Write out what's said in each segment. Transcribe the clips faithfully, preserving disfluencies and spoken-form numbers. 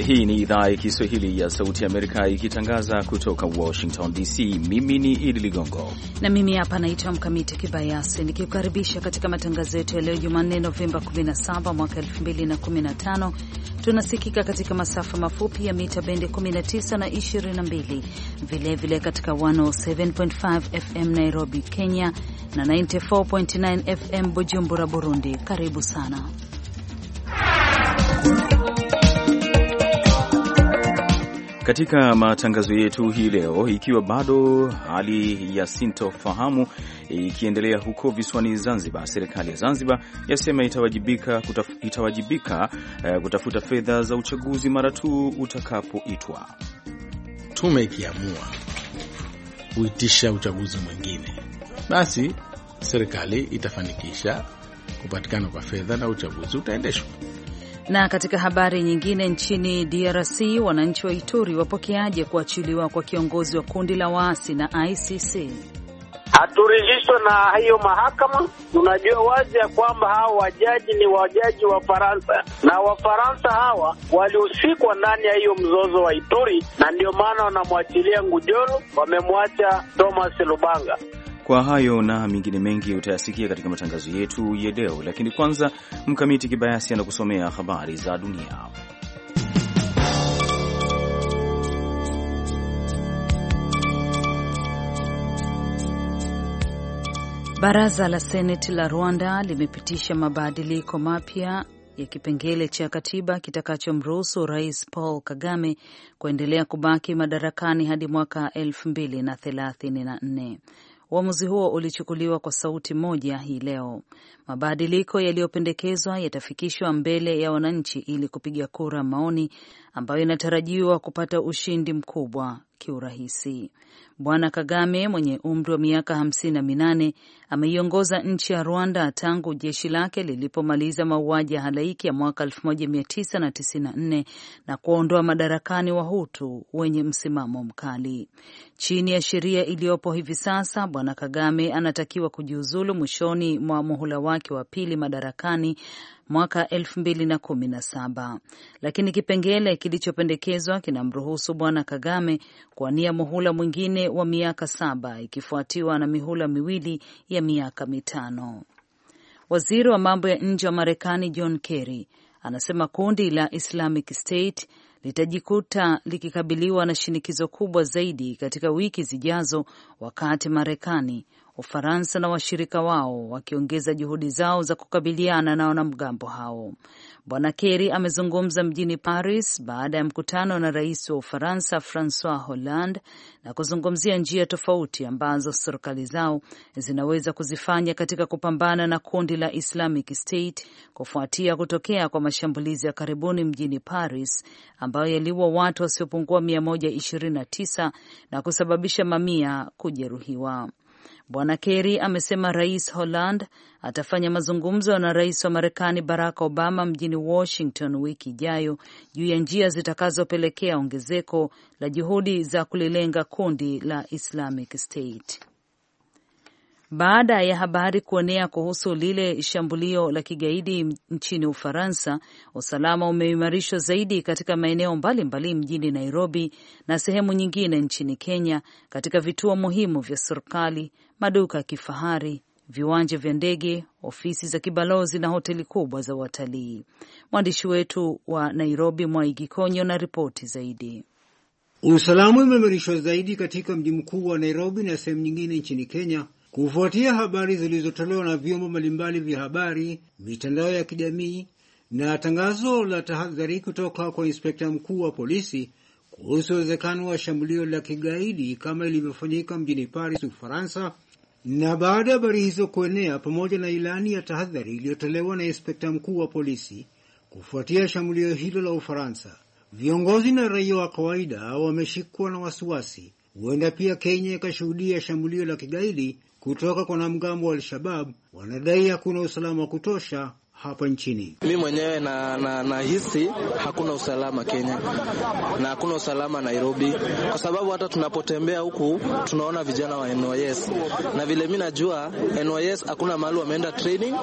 Hii ni idhaa ya Kiswahili ya Sauti ya Amerika ikitangaza kutoka Washington D C. Mimi ni Idi Ligongo na mimi hapa naitwa Mkamiti Kibayasi nikikukaribisha katika matangazo yetu ya leo Jumanne Novemba kumi na saba mwaka elfu mbili na kumi na tano. Tunasikika katika masafa mafupi ya mita bendi kumi na tisa na ishirini na mbili, vile vile katika mia saba nukta tano F M Nairobi, Kenya na tisini na nne nukta tisa F M Bujumbura, Burundi. Karibu sana. Katika matangazo yetu hii leo, ikiwa bado hali ya sintofahamu ikiendelea huko visiwani Zanzibar, serikali ya Zanzibar yasema itawajibika kutaf, itawajibika uh, kutafuta fedha za uchaguzi mara tu utakapoitwa. Tume ikiamua kuitisha uchaguzi mwingine, basi serikali itafanikisha kupatikana kwa fedha na uchaguzi utaendeshwa. Na katika habari nyingine, nchini D R C wananchi wa Ituri wapokeaje kuachiliwa kwa kiongozi wa kundi la waasi na I C C? Haturidhishwa na hiyo mahakama. Tunajua wazi ya kwamba hao wajaji ni wajaji wa Faransa, na Wafaransa hawa walihusikwa ndani ya hiyo mzozo wa Ituri, na ndio maana wanamwachilia Ngujolo, wamemwacha Thomas Lubanga. Kwa hayo na mingine mengi utayasikia katika matangazo yetu ya leo, lakini kwanza Mkamiti Kibayasi anakusomea habari za dunia. Baraza la Seneti la Rwanda limepitisha mabadiliko mapya ya kipengele cha katiba kitakachomruhusu Rais Paul Kagame kuendelea kubaki madarakani hadi mwaka elfu mbili na thelathini na nne. Uamuzi huo ulichukuliwa kwa sauti moja hii leo. Mabadiliko yaliyopendekezwa yatafikishwa mbele ya wananchi ili kupiga kura maoni ambayo inatarajiwa kupata ushindi mkubwa kiurahisi. Bwana Kagame mwenye umri wa miaka hamsini na minane ameiongoza nchi ya Rwanda tangu jeshi lake lilipomaliza mauaji ya halaiki ya mwaka elfu moja mia tisa tisini na nne na kuondoa madarakani Wahutu wenye msimamo mkali. Chini ya sheria iliyopo hivi sasa, Bwana Kagame anatakiwa kujiuzulu mwishoni mwa muhula wake wa pili madarakani mwaka elfu mbili na kumi na saba, lakini kipengele kilichopendekezwa kinamruhusu Bwana Kagame kuwania muhula mwingine wa miaka saba ikifuatiwa na mihula miwili ya miaka mitano. Waziri wa mambo ya nje wa Marekani John Kerry anasema kundi la Islamic State litajikuta likikabiliwa na shinikizo kubwa zaidi katika wiki zijazo, wakati Marekani, Ufaransa na washirika wao wakiongeza juhudi zao za kukabiliana na wanamgambo hao. Bwana Kerry amezungumza mjini Paris baada ya mkutano na rais wa Ufaransa Francois Hollande na kuzungumzia njia tofauti ambazo serikali zao zinaweza kuzifanya katika kupambana na kundi la Islamic State kufuatia kutokea kwa mashambulizi ya karibuni mjini Paris ambayo yaliua watu wasiopungua mia moja ishirini na tisa na kusababisha mamia kujeruhiwa. Bwana Kerry amesema Rais Hollande atafanya mazungumzo na rais wa Marekani Barack Obama mjini Washington wiki ijayo juu ya njia zitakazopelekea ongezeko la juhudi za kulilenga kundi la Islamic State. Baada ya habari kuenea kuhusu lile shambulio la kigaidi nchini Ufaransa, usalama umeimarishwa zaidi katika maeneo mbalimbali mjini Nairobi na sehemu nyingine nchini Kenya, katika vituo muhimu vya serikali, maduka ya kifahari, viwanja vya ndege, ofisi za kibalozi na hoteli kubwa za watalii. Mwandishi wetu wa Nairobi Mwaigi Konyo na ripoti zaidi. Usalama umeimarishwa zaidi katika mji mkuu wa Nairobi na sehemu nyingine nchini Kenya kufuatia habari zilizotolewa na vyombo mbalimbali vya habari, mitandao ya kijamii na tangazo la tahadhari kutoka kwa inspekta mkuu wa polisi kuhusu uwezekano wa shambulio la kigaidi kama ilivyofanyika mjini Paris, Ufaransa. Na baada ya habari hizo kuenea, pamoja na ilani ya tahadhari iliyotolewa na inspekta mkuu wa polisi kufuatia shambulio hilo la Ufaransa, viongozi na raia wa kawaida wameshikwa na wasiwasi. Huenda pia Kenya ikashuhudia shambulio la kigaidi kutoka kwa wanamgambo wa Al-Shabaab. Wanadai hakuna usalama wa kutosha hapa nchini. Mimi mwenyewe na, na, na hisi hakuna usalama Kenya na hakuna usalama Nairobi, kwa sababu hata tunapotembea huku tunaona vijana wa N Y S, na vile mimi najua N Y S hakuna mahali wameenda training,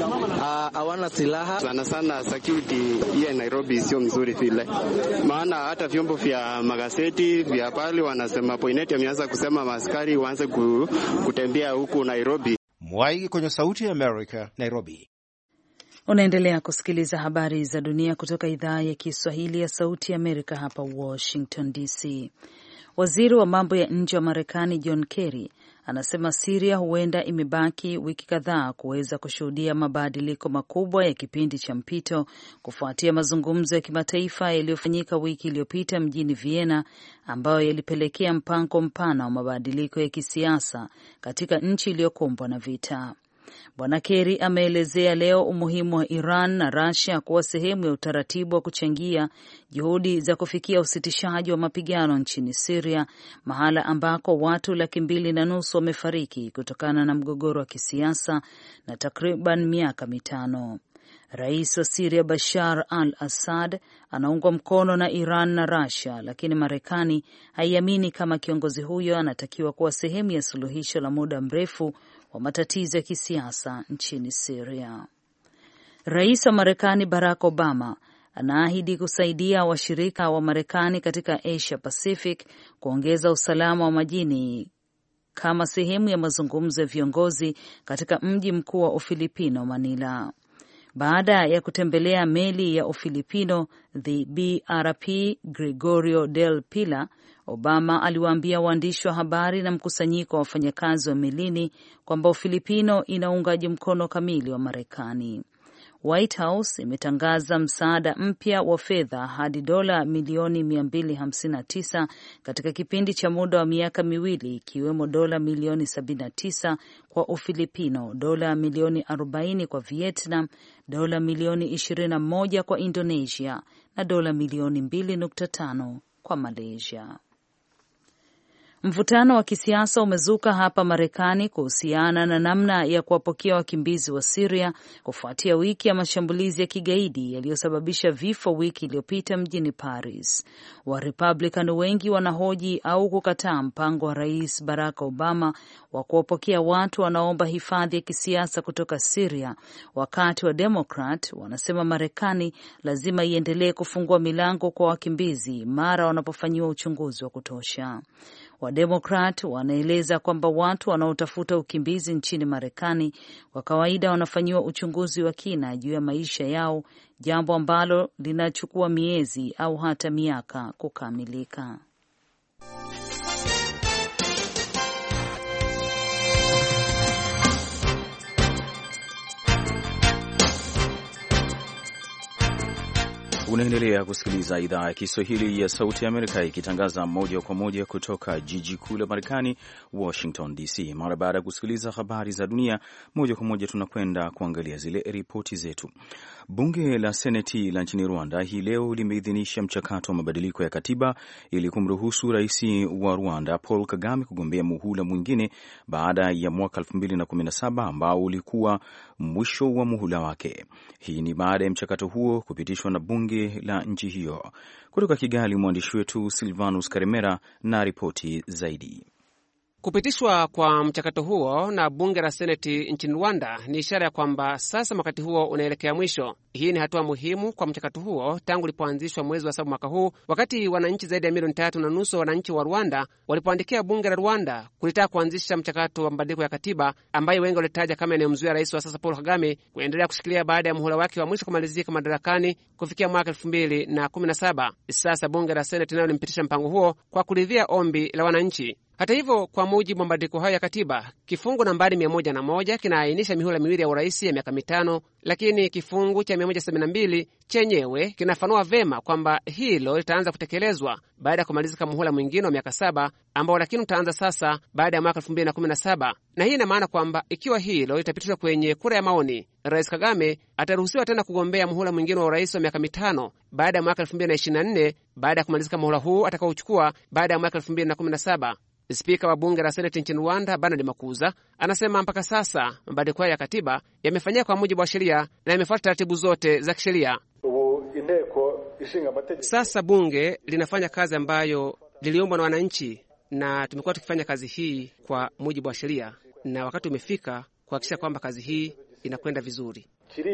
hawana silaha. Sana sana security ya Nairobi sio mzuri vile, maana hata vyombo vya magazeti vya pale wanasema Poineti ameanza kusema maaskari waanze kutembea huku Nairobi. Mwaigi kwenye Sauti ya America, Nairobi. Unaendelea kusikiliza habari za dunia kutoka idhaa ya Kiswahili ya Sauti ya Amerika hapa Washington D C. Waziri wa mambo ya nje wa Marekani John Kerry anasema Syria huenda imebaki wiki kadhaa kuweza kushuhudia mabadiliko makubwa ya kipindi cha mpito kufuatia mazungumzo ya kimataifa yaliyofanyika wiki iliyopita mjini Vienna, ambayo yalipelekea mpango mpana wa mabadiliko ya kisiasa katika nchi iliyokumbwa na vita. Bwana Kerry ameelezea leo umuhimu wa Iran na Russia kuwa sehemu ya utaratibu wa kuchangia juhudi za kufikia usitishaji wa mapigano nchini Syria, mahala ambako watu laki mbili na nusu wamefariki kutokana na mgogoro wa kisiasa na takriban miaka mitano. Rais wa Syria Bashar al-Assad anaungwa mkono na Iran na Russia, lakini Marekani haiamini kama kiongozi huyo anatakiwa kuwa sehemu ya suluhisho la muda mrefu wa matatizo ya kisiasa nchini Syria. Rais wa Marekani Barack Obama anaahidi kusaidia washirika wa Marekani katika Asia Pacific kuongeza usalama wa majini kama sehemu ya mazungumzo ya viongozi katika mji mkuu wa Ufilipino, Manila. Baada ya kutembelea meli ya Ufilipino the B R P Gregorio del Pilar, Obama aliwaambia waandishi wa habari na mkusanyiko wa wafanyakazi wa melini kwamba Ufilipino ina uungaji mkono kamili wa Marekani. White House imetangaza msaada mpya wa fedha hadi dola milioni mia mbili hamsini na tisa katika kipindi cha muda wa miaka miwili, ikiwemo dola milioni sabini na tisa kwa Ufilipino, dola milioni arobaini kwa Vietnam, dola milioni ishirini na moja kwa Indonesia na dola milioni mbili nukta tano kwa Malaysia. Mvutano wa kisiasa umezuka hapa Marekani kuhusiana na namna ya kuwapokea wakimbizi wa Syria kufuatia wiki ya mashambulizi ya kigaidi yaliyosababisha vifo wiki iliyopita mjini Paris. Wa Republican wengi wanahoji au kukataa mpango wa Rais Barack Obama wa kuwapokea watu wanaomba hifadhi ya kisiasa kutoka Syria, wakati wa Democrat wanasema Marekani lazima iendelee kufungua milango kwa wakimbizi mara wanapofanyiwa uchunguzi wa kutosha. Wademokrat wanaeleza kwamba watu wanaotafuta ukimbizi nchini Marekani kwa kawaida wanafanyiwa uchunguzi wa kina juu ya maisha yao, jambo ambalo linachukua miezi au hata miaka kukamilika. Unaendelea kusikiliza idhaa ya Kiswahili ya Sauti ya Amerika ikitangaza moja kwa moja kutoka jiji kuu la Marekani, Washington D C. Mara baada ya kusikiliza habari za dunia moja kwa moja, tunakwenda kuangalia zile ripoti zetu. Bunge la Seneti la nchini Rwanda hii leo limeidhinisha mchakato wa mabadiliko ya katiba ili kumruhusu rais wa Rwanda Paul Kagame kugombea muhula mwingine baada ya mwaka elfu mbili na kumi na saba ambao ulikuwa mwisho wa muhula wake. Hii ni baada ya mchakato huo kupitishwa na bunge la nchi hiyo. Kutoka Kigali, mwandishi wetu Silvanus Karemera na ripoti zaidi. Kupitishwa kwa mchakato huo na bunge la Seneti nchini Rwanda ni ishara ya kwamba sasa wakati huo unaelekea mwisho. Hii ni hatua muhimu kwa mchakato huo tangu ulipoanzishwa mwezi wa saba mwaka huu, wakati wananchi zaidi ya milioni tatu na nusu wananchi wa Rwanda walipoandikia bunge la Rwanda kulitaka kuanzisha mchakato wa mabadiliko ya katiba ambayo wengi walitaja kama inayomzuia rais wa sasa Paul Kagame kuendelea kushikilia baada ya muhula wake wa mwisho kumalizika madarakani kufikia mwaka elfu mbili na kumi na saba. Sasa bunge la Seneti nayo limpitisha mpango huo kwa kuridhia ombi la wananchi. Hata hivyo, kwa mujibu wa mabadiliko hayo ya katiba, kifungu nambari mia moja na moja kinaainisha mihula miwili ya urais ya miaka mitano, lakini kifungu cha mia moja sabini na mbili chenyewe kinafanua vema kwamba hilo litaanza kutekelezwa baada ya kumalizika muhula mwingine wa miaka saba, ambao lakini utaanza sasa baada ya mwaka elfu mbili na kumi na saba. Na hii ina maana kwamba ikiwa hilo litapitishwa kwenye kura ya maoni, Rais Kagame ataruhusiwa tena kugombea muhula mwingine wa urais wa miaka mitano baada ya mwaka elfu mbili na ishirini na nne, baada ya kumalizika muhula huu atakaochukua baada ya mwaka elfu mbili na kumi na saba. Spika wa bunge la seneti nchini Rwanda, Bernard Makuza, anasema mpaka sasa mabadiliko ya katiba yamefanyika kwa mujibu wa sheria na yamefuata taratibu zote za kisheria. Sasa bunge linafanya kazi ambayo liliombwa na wananchi, na tumekuwa tukifanya kazi hii kwa mujibu wa sheria, na wakati umefika kuhakikisha kwamba kazi hii inakwenda vizuri.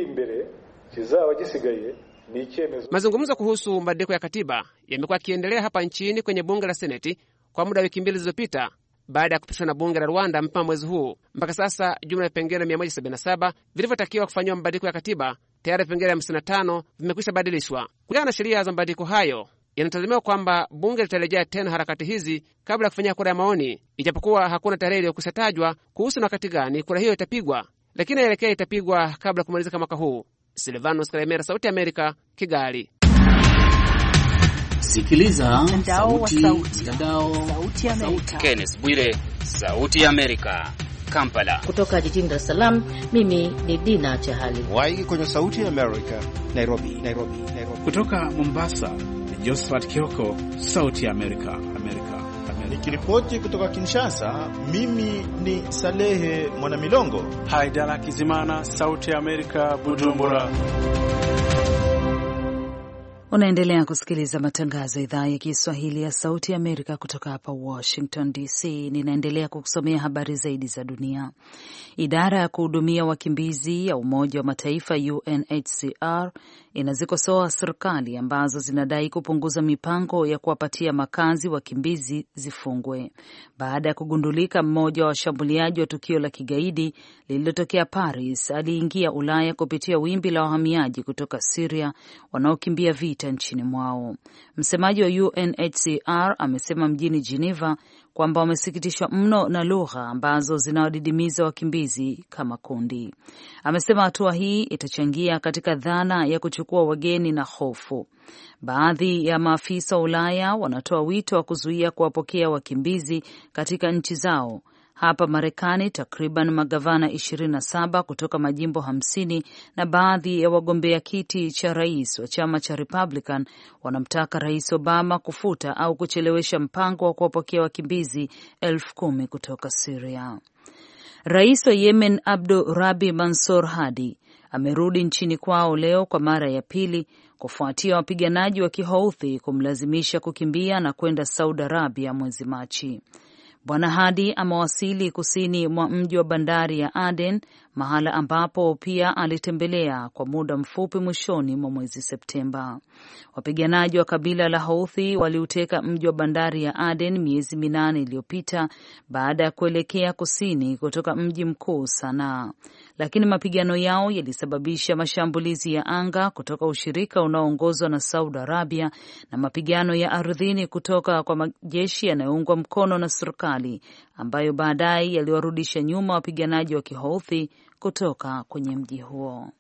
Mazungumzo kuhusu mabadiliko ya katiba yamekuwa yakiendelea hapa nchini kwenye bunge la seneti kwa muda wa wiki mbili zilizopita baada ya kupitishwa na bunge la Rwanda mapema mwezi huu. Mpaka sasa jumla ya vipengele mia moja sabini na saba vilivyotakiwa kufanyiwa mabadiliko ya katiba, tayari vipengele hamsini na tano vimekwisha badilishwa. Kulingana na sheria za mabadiliko hayo, inatazamiwa kwamba bunge litarejea tena harakati hizi kabla ya kufanyia kura ya maoni, ijapokuwa hakuna tarehe iliyokwisha tajwa kuhusu na wakati gani kura hiyo itapigwa, lakini inaelekea itapigwa kabla ya kumalizika mwaka huu. Silvanus Kalemera, Sauti ya Amerika, Kigali. Sikiliza sauti, mtandao Sauti ya Amerika. Kenneth Bwire, Sauti ya Amerika, Kampala. Kutoka jijini Dar es Salaam, mimi ni Dina Chahali. Waiki kwenye Sauti ya Amerika, Nairobi, Nairobi, Nairobi. Kutoka Mombasa, ni Josephat Kioko, Sauti ya Amerika, Amerika, Amerika. Nikiripoti kutoka Kinshasa, mimi ni Salehe Mwanamilongo. Haidara Kizimana, Sauti ya Amerika, Bujumbura. Unaendelea kusikiliza matangazo ya idhaa ya Kiswahili ya Sauti ya Amerika kutoka hapa Washington D C. Ninaendelea kukusomea habari zaidi za dunia. Idara ya kuhudumia wakimbizi ya Umoja wa Mataifa U N H C R inazikosoa serikali ambazo zinadai kupunguza mipango ya kuwapatia makazi wakimbizi zifungwe baada ya kugundulika mmoja wa washambuliaji wa tukio la kigaidi lililotokea Paris aliingia Ulaya kupitia wimbi la wahamiaji kutoka Syria wanaokimbia vita nchini mwao. Msemaji wa U N H C R amesema mjini Geneva kwamba wamesikitishwa mno na lugha ambazo zinawadidimiza wakimbizi kama kundi. Amesema hatua hii itachangia katika dhana ya kuchukua wageni na hofu. Baadhi ya maafisa wa Ulaya wanatoa wito wa kuzuia kuwapokea wakimbizi katika nchi zao. Hapa Marekani, takriban magavana ishirini na saba kutoka majimbo hamsini na baadhi ya wagombea kiti cha rais wa chama cha Republican wanamtaka Rais Obama kufuta au kuchelewesha mpango wa kuwapokea wakimbizi elfu kumi kutoka Syria. Rais wa Yemen Abdu Rabi Mansur Hadi amerudi nchini kwao leo kwa mara ya pili kufuatia wapiganaji wa Kihouthi kumlazimisha kukimbia na kwenda Saudi Arabia mwezi Machi. Bwana Hadi amewasili kusini mwa mji wa bandari ya Aden, mahala ambapo pia alitembelea kwa muda mfupi mwishoni mwa mwezi Septemba. Wapiganaji wa kabila la Houthi waliuteka mji wa bandari ya Aden miezi minane iliyopita baada ya kuelekea kusini kutoka mji mkuu Sanaa, lakini mapigano yao yalisababisha mashambulizi ya anga kutoka ushirika unaoongozwa na Saudi Arabia na mapigano ya ardhini kutoka kwa majeshi yanayoungwa mkono na serikali ambayo baadaye yaliwarudisha nyuma wapiganaji wa Kihouthi kutoka kwenye mji huo.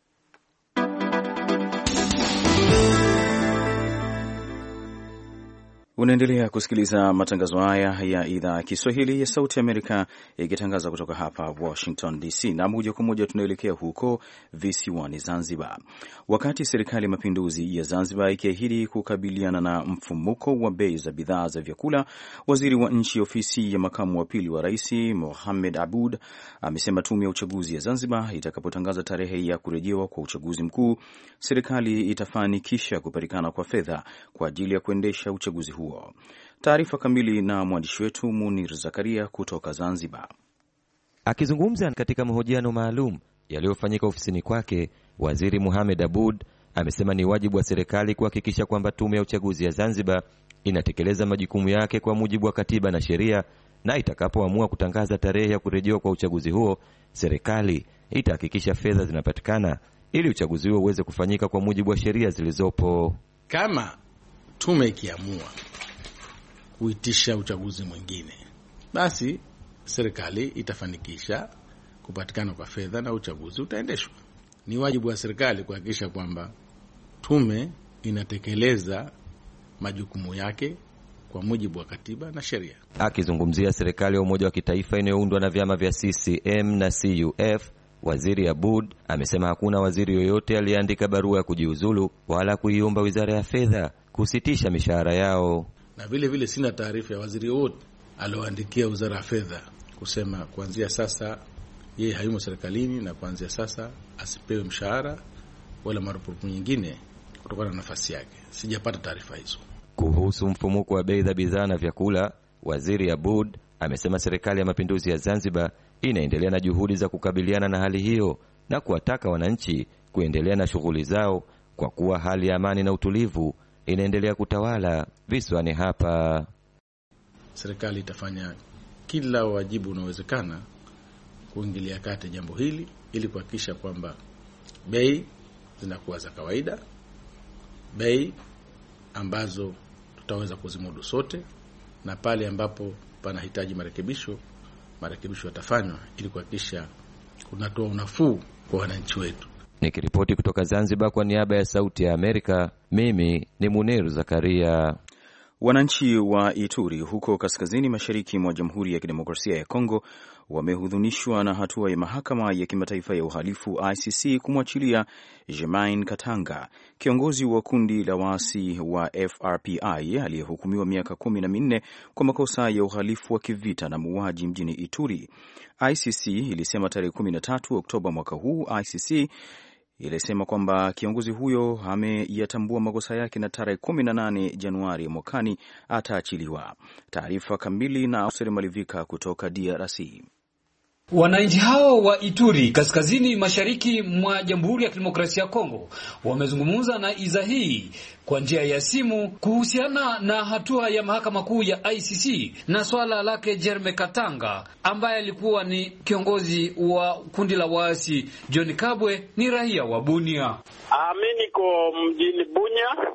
Unaendelea kusikiliza matangazo haya ya idhaa ya Kiswahili ya Sauti Amerika ikitangaza kutoka hapa Washington D C, na moja kwa moja tunaelekea huko visiwani Zanzibar. Wakati serikali ya mapinduzi ya Zanzibar ikiahidi kukabiliana na mfumuko wa bei za bidhaa za vyakula, waziri wa nchi ofisi ya makamu wa pili wa rais Mohamed Aboud amesema tume ya uchaguzi ya Zanzibar itakapotangaza tarehe ya kurejewa kwa uchaguzi mkuu, serikali itafanikisha kupatikana kwa fedha kwa ajili ya kuendesha uchaguzi huu. Taarifa kamili na mwandishi wetu Munir Zakaria kutoka Zanzibar. Akizungumza katika mahojiano maalum yaliyofanyika ofisini kwake, waziri Mohamed Aboud amesema ni wajibu wa serikali kuhakikisha kwamba tume ya uchaguzi ya Zanzibar inatekeleza majukumu yake kwa mujibu wa katiba na sheria, na itakapoamua kutangaza tarehe ya kurejewa kwa uchaguzi huo, serikali itahakikisha fedha zinapatikana ili uchaguzi huo uweze kufanyika kwa mujibu wa sheria zilizopo. Kama tume ikiamua kuitisha uchaguzi mwingine, basi serikali itafanikisha kupatikana kwa fedha na uchaguzi utaendeshwa. Ni wajibu wa serikali kuhakikisha kwamba tume inatekeleza majukumu yake kwa mujibu wa katiba na sheria. Akizungumzia serikali ya umoja wa kitaifa inayoundwa na vyama vya C C M na C U F, Waziri Aboud amesema hakuna waziri yoyote aliyeandika barua ya kujiuzulu wala kuiomba Wizara ya Fedha kusitisha mishahara yao. Na vile vile sina taarifa ya waziri wote alioandikia Wizara ya Fedha kusema kuanzia sasa yeye hayumo serikalini na kuanzia sasa asipewe mshahara wala marupurupu nyingine kutokana na nafasi yake. Sijapata taarifa hizo. Kuhusu mfumuko wa bei za bidhaa na vyakula, Waziri Aboud amesema serikali ya mapinduzi ya Zanzibar inaendelea na juhudi za kukabiliana na hali hiyo na kuwataka wananchi kuendelea na shughuli zao kwa kuwa hali ya amani na utulivu inaendelea kutawala visiwani hapa. Serikali itafanya kila wajibu unaowezekana kuingilia kati jambo hili ili kuhakikisha kwamba bei zinakuwa za kawaida, bei ambazo tutaweza kuzimudu sote, na pale ambapo panahitaji marekebisho, marekebisho yatafanywa ili kuhakikisha kunatoa unafuu kwa wananchi wetu. Nikiripoti kutoka Zanzibar kwa niaba ya Sauti ya Amerika, mimi ni Muniru Zakaria. Wananchi wa Ituri huko kaskazini mashariki mwa Jamhuri ya Kidemokrasia ya Kongo wamehudhunishwa na hatua ya Mahakama ya Kimataifa ya Uhalifu I C C kumwachilia Germain Katanga, kiongozi wa kundi la waasi wa F R P I aliyehukumiwa miaka kumi na minne kwa makosa ya uhalifu wa kivita na mauaji mjini Ituri. I C C ilisema tarehe kumi na tatu Oktoba mwaka huu I C C ilisema kwamba kiongozi huyo ameyatambua makosa yake na tarehe kumi na nane Januari mwakani ataachiliwa. Taarifa kamili na Auseri Malivika kutoka D R C. Wananchi hao wa Ituri kaskazini mashariki mwa Jamhuri ya Kidemokrasia ya Kongo wamezungumza na idhaa hii kwa njia ya simu kuhusiana na hatua ya mahakama kuu ya I C C na swala lake Germain Katanga ambaye alikuwa ni kiongozi wa kundi la waasi. John Kabwe ni raia wa Bunia. Mimi niko mjini Bunia.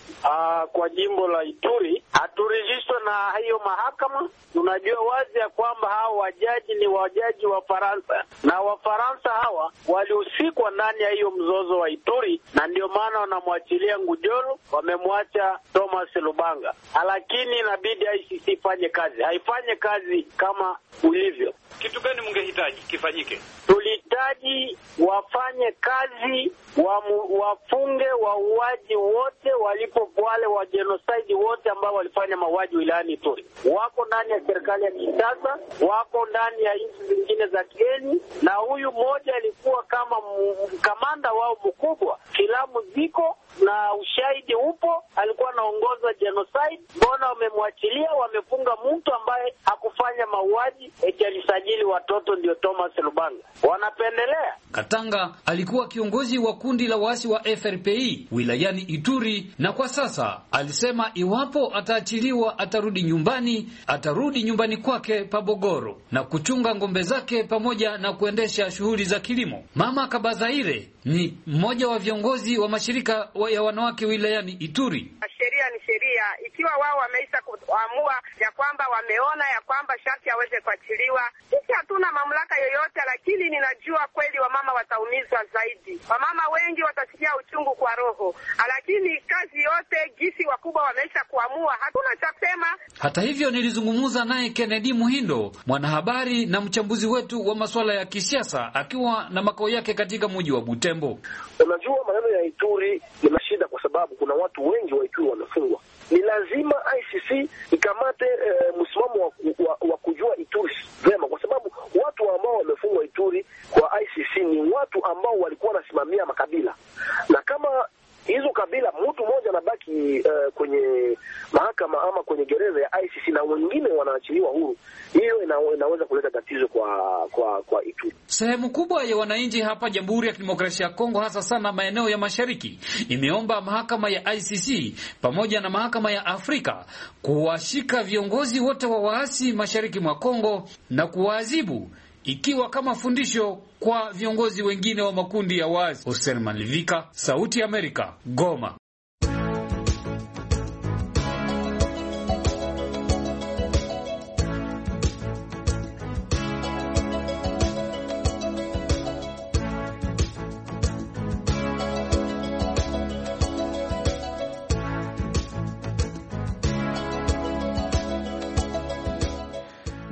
Uh, kwa jimbo la Ituri haturijishwa na hiyo mahakama. Tunajua wazi ya kwamba hao wajaji ni wajaji wa Faransa, na Wafaransa hawa walihusikwa ndani ya hiyo mzozo wa Ituri, na ndio maana wanamwachilia Ngujolo, wamemwacha Thomas Lubanga. Lakini inabidi I C C ifanye kazi, haifanye kazi kama ulivyo. Kitu gani mngehitaji kifanyike? Tulihitaji wafanye kazi, wamu, wafunge wauaji wote walipo, wale wa genocide wote ambao walifanya mauaji wilayani Ituri. Wako ndani ya serikali ya Kinshasa, wako ndani ya nchi zingine za kigeni, na huyu mmoja alikuwa kama kamanda wao mkubwa. Filamu ziko na ushahidi upo, alikuwa anaongoza genocide. Mbona wamemwachilia? Wamefunga mtu ambaye hakufanya mauaji, eti alisajili watoto, ndio Thomas Lubanga. Wanapendelea. Katanga alikuwa kiongozi wa kundi la waasi wa F R P I wilayani Ituri, na kwa sasa alisema iwapo ataachiliwa atarudi nyumbani, atarudi nyumbani kwake Pabogoro na kuchunga ngombe zake pamoja na kuendesha shughuli za kilimo. Mama Kabazaire ni mmoja wa viongozi wa mashirika ya wanawake wilayani Ituri. Sheria ni sheria. Ikiwa wao wameisha kuamua ya kwamba wameona ya kwamba sharti aweze kuachiliwa, sisi hatuna mamlaka yoyote, lakini ninajua kweli wamama wataumizwa zaidi. Wamama wengi watasikia uchungu kwa roho, lakini kazi yote gisi wakubwa wameisha kuamua, hatuna cha kusema. Hata hivyo nilizungumza naye Kennedy Muhindo, mwanahabari na mchambuzi wetu wa masuala ya kisiasa, akiwa na makao yake katika mji wa Butembo. Unajua maneno ya Ituri ni shida kwa sababu kuna watu wengi wa Ituri wanafungwa. Ni lazima I C C ikamate e, msimamo wa, wa, wa kujua Ituri vema, kwa sababu watu ambao wamefungwa Ituri kwa I C C ni watu ambao walikuwa wanasimamia makabila, na kama hizo kabila mtu mmoja anabaki uh, kwenye mahakama ama kwenye gereza ya I C C na wengine wanaachiliwa huru, hiyo ina, inaweza kuleta tatizo kwa kwa kwa Ituri. Sehemu kubwa ya wananchi hapa Jamhuri ya Kidemokrasia ya Kongo, hasa sana maeneo ya mashariki, imeomba mahakama ya I C C pamoja na mahakama ya Afrika kuwashika viongozi wote wa waasi mashariki mwa Kongo na kuwaadhibu ikiwa kama fundisho kwa viongozi wengine wa makundi ya waasi. Hussein Malivika, Sauti ya Amerika, Goma.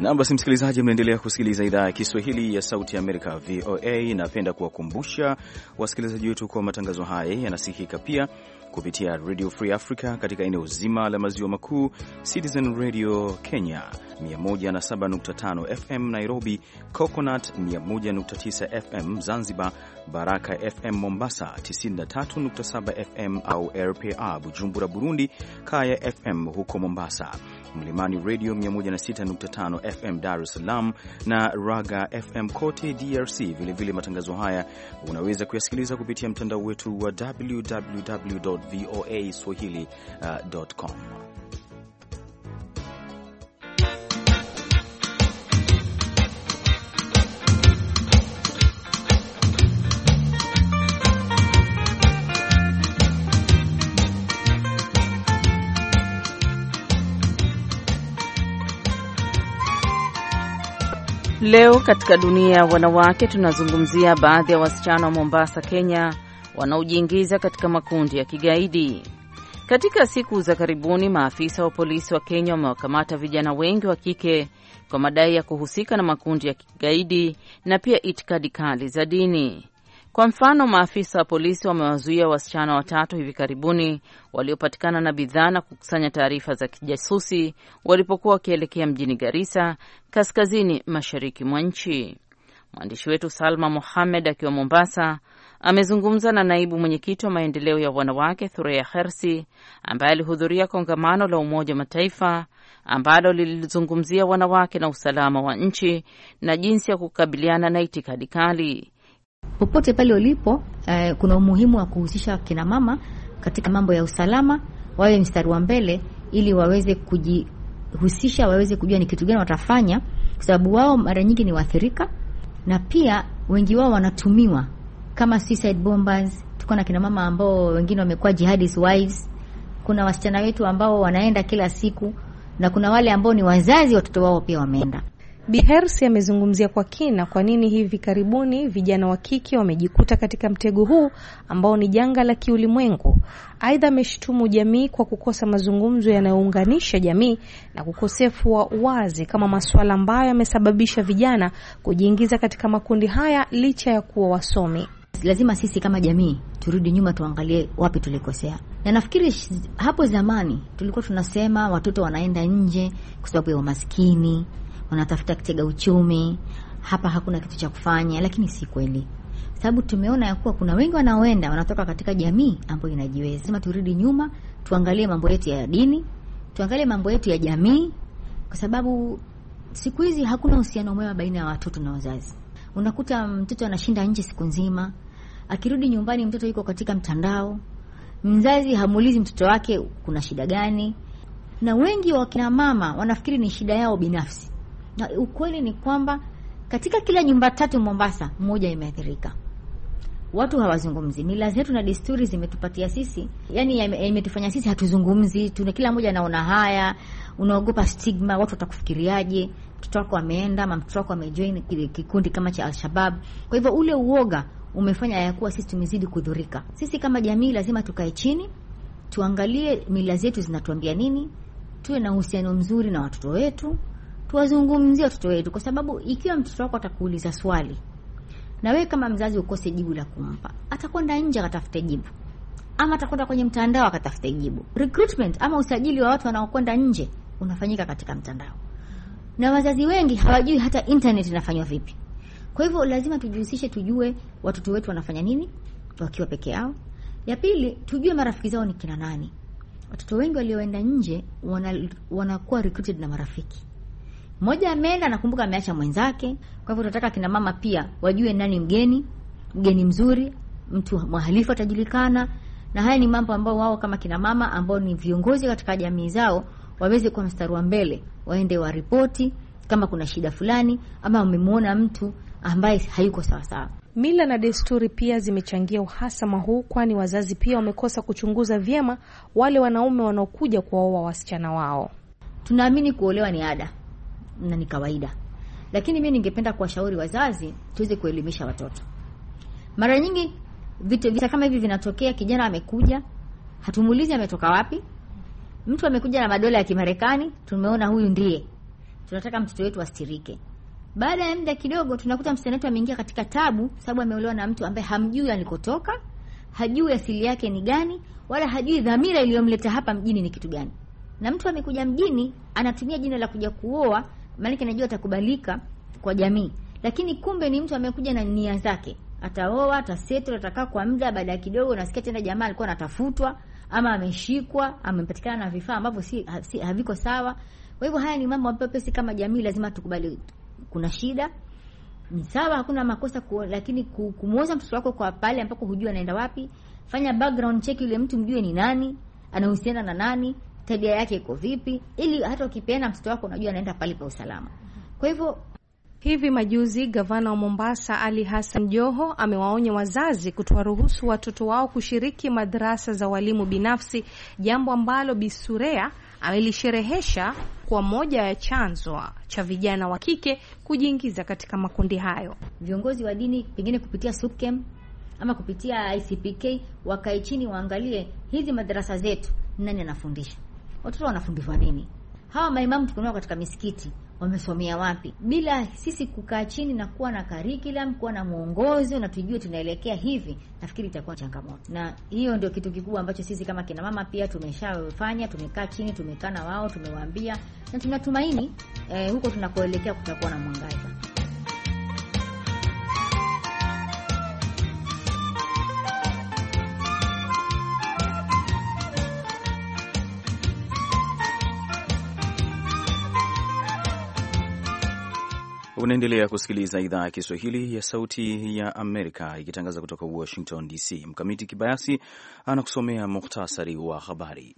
Na basi msikilizaji, mnaendelea kusikiliza idhaa ya Kiswahili ya Sauti ya Amerika V O A. Napenda kuwakumbusha wasikilizaji wetu kwa matangazo haya yanasikika pia kupitia Radio Free Africa katika eneo zima la maziwa makuu, Citizen Radio Kenya mia moja na saba nukta tano F M Nairobi, Coconut mia moja nukta tisa F M Zanzibar, Baraka F M Mombasa tisini na tatu nukta saba F M au R P A Bujumbura Burundi, Kaya F M huko Mombasa, Mlimani Radio mia moja na sita nukta tano F M Dar es Salaam na Raga F M kote D R C. Vile vile matangazo haya unaweza kuyasikiliza kupitia mtandao wetu wa w w w dot v o a swahili dot com. Leo katika dunia ya wanawake tunazungumzia baadhi ya wasichana wa Mombasa, Kenya wanaojiingiza katika makundi ya kigaidi. Katika siku za karibuni, maafisa wa polisi wa Kenya wamewakamata vijana wengi wa kike kwa madai ya kuhusika na makundi ya kigaidi na pia itikadi kali za dini. Kwa mfano, maafisa wa polisi wamewazuia wasichana watatu hivi karibuni waliopatikana na bidhaa na kukusanya taarifa za kijasusi walipokuwa wakielekea mjini Garissa, kaskazini mashariki mwa nchi. Mwandishi wetu Salma Mohamed akiwa Mombasa amezungumza na naibu mwenyekiti wa maendeleo ya wanawake Thureya Khersi, ambaye alihudhuria kongamano la Umoja wa Mataifa ambalo lilizungumzia wanawake na usalama wa nchi na jinsi ya kukabiliana na itikadi kali. Popote pale ulipo, eh, kuna umuhimu wa kuhusisha kina mama katika mambo ya usalama, wawe mstari wa mbele ili waweze kujihusisha, waweze kujua ni kitu gani watafanya, kwa sababu wao mara nyingi ni waathirika na pia wengi wao wanatumiwa kama suicide bombers. Tuko na kina mama ambao wengine wamekuwa jihadist wives. Kuna wasichana wetu ambao wanaenda kila siku na kuna wale ambao ni wazazi watoto wao pia wameenda. Bi Hersi amezungumzia kwa kina kwa nini hivi karibuni vijana wa kike wamejikuta katika mtego huu ambao ni janga la kiulimwengu. Aidha, ameshtumu jamii kwa kukosa mazungumzo yanayounganisha jamii na kukosefu wa wazi kama masuala ambayo yamesababisha vijana kujiingiza katika makundi haya licha ya kuwa wasomi. Lazima sisi kama jamii turudi nyuma, tuangalie wapi tulikosea. Na nafikiri hapo zamani tulikuwa tunasema watoto wanaenda nje kwa sababu ya umaskini, wanatafuta kitega uchumi, hapa hakuna kitu cha kufanya, lakini si kweli. Sababu tumeona ya kuwa kuna wengi wanaoenda wanatoka katika jamii ambayo inajiweza. Lazima turudi nyuma, tuangalie mambo yetu ya dini, tuangalie mambo yetu ya jamii, kwa sababu siku hizi hakuna uhusiano mwema baina ya watoto na wazazi. Unakuta mtoto anashinda nje siku nzima, akirudi nyumbani mtoto yuko katika mtandao, mzazi hamuulizi mtoto wake kuna shida gani, na wengi wa kina mama wanafikiri ni shida yao binafsi. Na ukweli ni kwamba katika kila nyumba tatu Mombasa, moja imeathirika. Watu hawazungumzi. Mila zetu na desturi zimetupatia sisi, yani imetufanya sisi hatuzungumzi. Tuna kila mmoja anaona haya, unaogopa stigma, watu watakufikiriaje, mtoto wako ameenda ama mtoto wako amejoin kikundi kama cha Al-Shabaab. Kwa hivyo ule uoga umefanya ya kuwa sisi tumezidi kudhurika. Sisi kama jamii lazima tukae chini, tuangalie mila zetu zinatuambia nini, tuwe na uhusiano mzuri na watoto wetu, tuwazungumzie watoto wetu, kwa sababu ikiwa mtoto wako atakuuliza swali na wewe kama mzazi ukose jibu la kumpa, atakwenda nje akatafute jibu, ama atakwenda kwenye mtandao akatafute jibu. Recruitment ama usajili wa watu wanaokwenda nje unafanyika katika mtandao, na wazazi wengi hawajui hata internet inafanywa vipi. Kwa hivyo lazima tujihusishe, tujue watoto wetu wanafanya nini wakiwa peke yao. Ya pili, tujue marafiki zao ni kina nani. Watoto wengi walioenda nje wana, wanakuwa recruited na marafiki. Mmoja ameenda nakumbuka ameacha mwenzake. Kwa hivyo tunataka kina mama pia wajue nani mgeni, mgeni mzuri, mtu mhalifu atajulikana. Na haya ni mambo ambayo wao kama kina mama ambao ni viongozi katika jamii zao waweze kuwa mstari wa mbele, waende wa ripoti kama kuna shida fulani ama wamemwona mtu ambaye hayuko sawa sawa. Mila na desturi pia zimechangia uhasama huu, kwani wazazi pia wamekosa kuchunguza vyema wale wanaume wanaokuja kuoa wasichana wao. Tunaamini kuolewa ni ada na ni kawaida, lakini mimi ningependa kuwashauri wazazi tuweze kuelimisha watoto. Mara nyingi vitu vita kama hivi vinatokea, kijana amekuja, hatumuulizi ametoka wapi. Mtu amekuja na madola ya Kimarekani, tumeona huyu ndiye. tunataka mtoto wetu astirike. Baada ya muda kidogo tunakuta msichana wetu ameingia katika tabu, sababu ameolewa na mtu ambaye hamjui alikotoka, hajui asili yake ni gani, wala hajui dhamira iliyomleta hapa mjini ni kitu gani. Na mtu amekuja mjini anatumia jina la kuja kuoa, maana anajua atakubalika kwa jamii. Lakini kumbe ni mtu amekuja na nia zake. Ataoa, atasettle, atakaa kwa muda, baada ya kidogo nasikia tena jamaa alikuwa anatafutwa ama ameshikwa, amepatikana na vifaa ambavyo si, si haviko sawa. Kwa hivyo haya ni mambo ambayo pesi kama jamii lazima tukubali kuna shida. Ni sawa, hakuna makosa ku, lakini kumuoza mtoto wako kwa pale ambako hujui anaenda wapi. Fanya background check yule mtu, mjue ni nani, anahusiana na nani, tabia yake iko vipi, ili hata ukipeana mtoto wako unajua anaenda pale pa usalama. Kwa hivyo hivi majuzi gavana wa Mombasa Ali Hassan Joho amewaonya wazazi kutowaruhusu watoto wao kushiriki madrasa za walimu binafsi, jambo ambalo Bisurea amelisherehesha kwa moja ya chanzo cha vijana wa kike kujiingiza katika makundi hayo. Viongozi wa dini pengine kupitia SUPKEM ama kupitia I C P K wakae chini waangalie hizi madrasa zetu nani anafundisha. Watoto wanafundishwa nini? Hawa maimamu tukonao katika misikiti wamesomea wapi? Bila sisi kukaa chini na kuwa na curriculum, kuwa na mwongozo na tujue tunaelekea hivi, nafikiri itakuwa changamoto. Na hiyo ndio kitu kikubwa ambacho sisi kama kina mama pia tumeshafanya, tumekaa chini, tumekaa na wao, tumewaambia na tunatumaini eh, huko tunakoelekea kutakuwa na mwangaza. Unaendelea kusikiliza idhaa ya Kiswahili ya Sauti ya Amerika ikitangaza kutoka Washington D C. Mkamiti Kibayasi anakusomea muhtasari wa habari.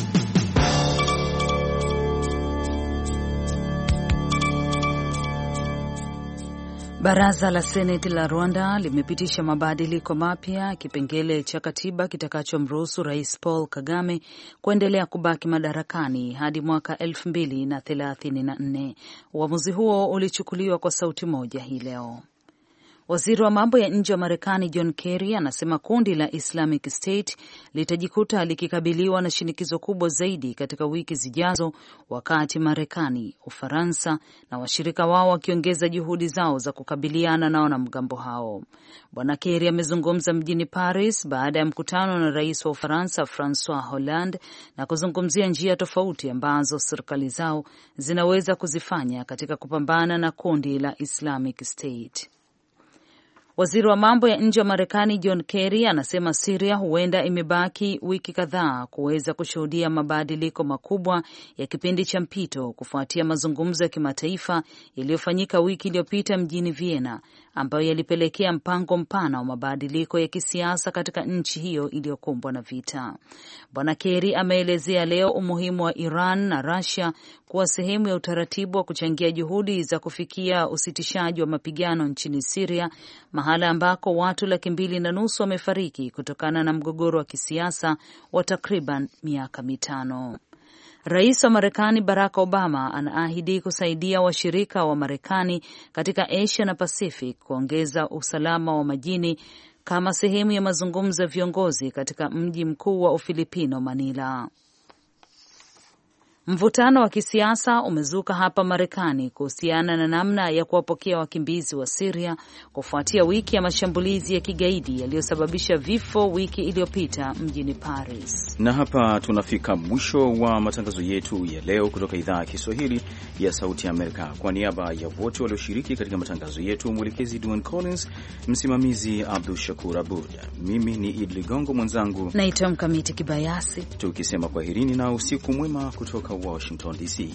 Baraza la Seneti la Rwanda limepitisha mabadiliko mapya kipengele cha katiba kitakachomruhusu Rais Paul Kagame kuendelea kubaki madarakani hadi mwaka elfu mbili na thelathini na nne. Uamuzi huo ulichukuliwa kwa sauti moja hii leo. Waziri wa mambo ya nje wa Marekani John Kerry anasema kundi la Islamic State litajikuta likikabiliwa na shinikizo kubwa zaidi katika wiki zijazo, wakati Marekani, Ufaransa na washirika wao wakiongeza juhudi zao za kukabiliana na wanamgambo hao. Bwana Kerry amezungumza mjini Paris baada ya mkutano na rais wa Ufaransa Francois Hollande na kuzungumzia njia tofauti ambazo serikali zao zinaweza kuzifanya katika kupambana na kundi la Islamic State. Waziri wa mambo ya nje wa Marekani John Kerry anasema Syria huenda imebaki wiki kadhaa kuweza kushuhudia mabadiliko makubwa ya kipindi cha mpito kufuatia mazungumzo ya kimataifa yaliyofanyika wiki iliyopita mjini Vienna, ambayo yalipelekea mpango mpana wa mabadiliko ya kisiasa katika nchi hiyo iliyokumbwa na vita. Bwana Kerry ameelezea leo umuhimu wa Iran na Russia kuwa sehemu ya utaratibu wa kuchangia juhudi za kufikia usitishaji wa mapigano nchini Syria, mahala ambako watu laki mbili na nusu wamefariki kutokana na mgogoro wa kisiasa wa takriban miaka mitano. Rais wa Marekani Barack Obama anaahidi kusaidia washirika wa Marekani katika Asia na Pacific kuongeza usalama wa majini kama sehemu ya mazungumzo ya viongozi katika mji mkuu wa Ufilipino, Manila. Mvutano wa kisiasa umezuka hapa Marekani kuhusiana na namna ya kuwapokea wakimbizi wa Syria kufuatia wiki ya mashambulizi ya kigaidi yaliyosababisha vifo wiki iliyopita mjini Paris. Na hapa tunafika mwisho wa matangazo yetu ya leo kutoka idhaa ya Kiswahili ya Sauti ya Amerika. Kwa niaba ya wote walioshiriki katika matangazo yetu, mwelekezi Duane Collins, msimamizi Abdul Shakur Abud, mimi ni Idli Ligongo, mwenzangu naitwa Mkamiti Kibayasi, tukisema kwaherini na usiku mwema kutoka Washington D C.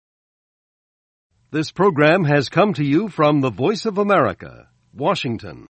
This program has come to you from the Voice of America, Washington.